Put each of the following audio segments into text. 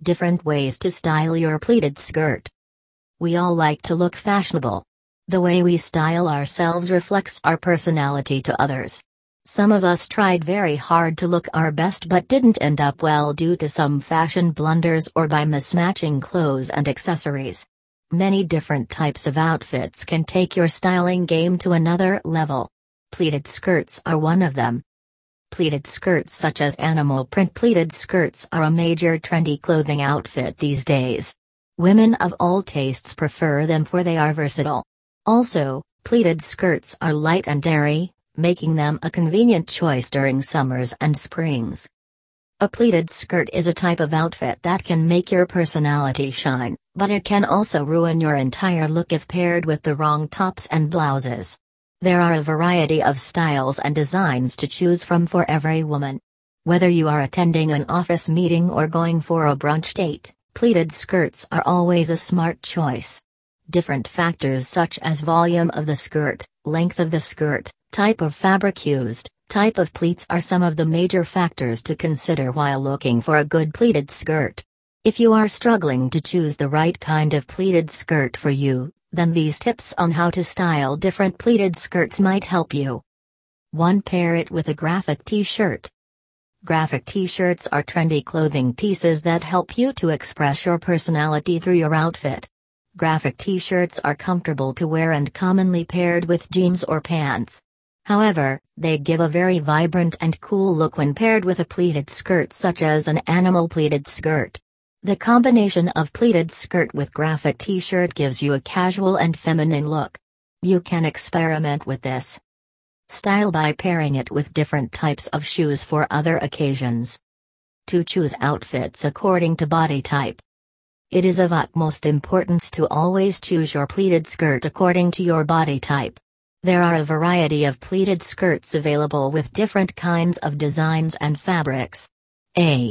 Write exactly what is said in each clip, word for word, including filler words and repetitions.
Different ways to style your pleated skirt. We all like to look fashionable. The way we style ourselves reflects our personality to others. Some of us tried very hard to look our best but didn't end up well due to some fashion blunders or by mismatching clothes and accessories. Many different types of outfits can take your styling game to another level. Pleated skirts are one of them. Pleated skirts such as animal print pleated skirts are a major trendy clothing outfit these days. Women of all tastes prefer them for they are versatile. Also, pleated skirts are light and airy, making them a convenient choice during summers and springs. A pleated skirt is a type of outfit that can make your personality shine, but it can also ruin your entire look if paired with the wrong tops and blouses. There are a variety of styles and designs to choose from for every woman. Whether you are attending an office meeting or going for a brunch date, pleated skirts are always a smart choice. Different factors such as volume of the skirt, length of the skirt, type of fabric used, type of pleats are some of the major factors to consider while looking for a good pleated skirt. If you are struggling to choose the right kind of pleated skirt for you, then these tips on how to style different pleated skirts might help you. one Pair it with a graphic t-shirt. Graphic t-shirts are trendy clothing pieces that help you to express your personality through your outfit. Graphic t-shirts are comfortable to wear and commonly paired with jeans or pants. However, they give a very vibrant and cool look when paired with a pleated skirt such as an animal pleated skirt. The combination of pleated skirt with graphic t-shirt gives you a casual and feminine look. You can experiment with this style by pairing it with different types of shoes for other occasions. To choose outfits according to body type. It is of utmost importance to always choose your pleated skirt according to your body type. There are a variety of pleated skirts available with different kinds of designs and fabrics. A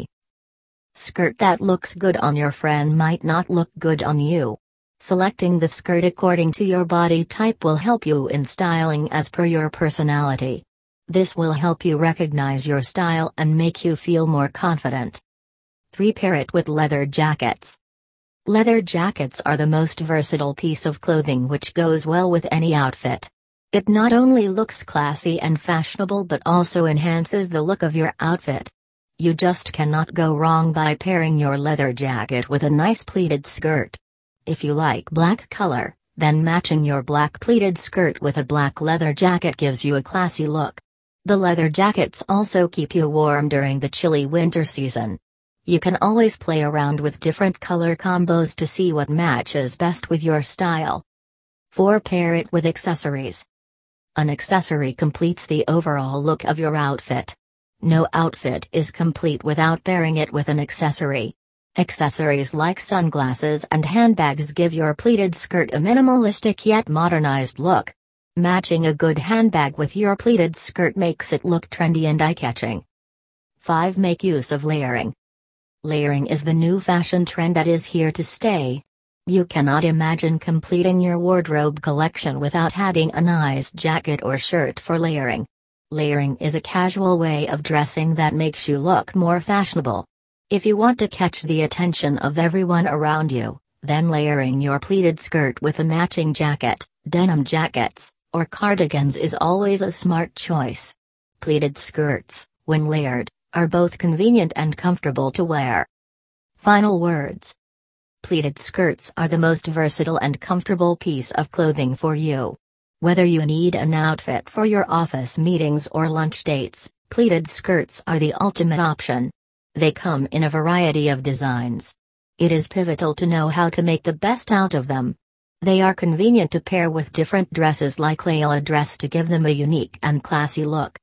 skirt that looks good on your friend might not look good on you. Selecting the skirt according to your body type will help you in styling as per your personality. This will help you recognize your style and make you feel more confident. three Pair it with leather jackets. Leather jackets are the most versatile piece of clothing which goes well with any outfit. It not only looks classy and fashionable but also enhances the look of your outfit. You just cannot go wrong by pairing your leather jacket with a nice pleated skirt. If you like black color, then matching your black pleated skirt with a black leather jacket gives you a classy look. The leather jackets also keep you warm during the chilly winter season. You can always play around with different color combos to see what matches best with your style. four Pair it with accessories. An accessory completes the overall look of your outfit. No outfit is complete without pairing it with an accessory. Accessories like sunglasses and handbags give your pleated skirt a minimalistic yet modernized look. Matching a good handbag with your pleated skirt makes it look trendy and eye-catching. five Make use of layering. Layering is the new fashion trend that is here to stay. You cannot imagine completing your wardrobe collection without adding a nice jacket or shirt for layering. Layering is a casual way of dressing that makes you look more fashionable. If you want to catch the attention of everyone around you, then layering your pleated skirt with a matching jacket, denim jackets, or cardigans is always a smart choice. Pleated skirts, when layered, are both convenient and comfortable to wear. Final words. Pleated skirts are the most versatile and comfortable piece of clothing for you. Whether you need an outfit for your office meetings or lunch dates, pleated skirts are the ultimate option. They come in a variety of designs. It is pivotal to know how to make the best out of them. They are convenient to pair with different dresses like Layla dress to give them a unique and classy look.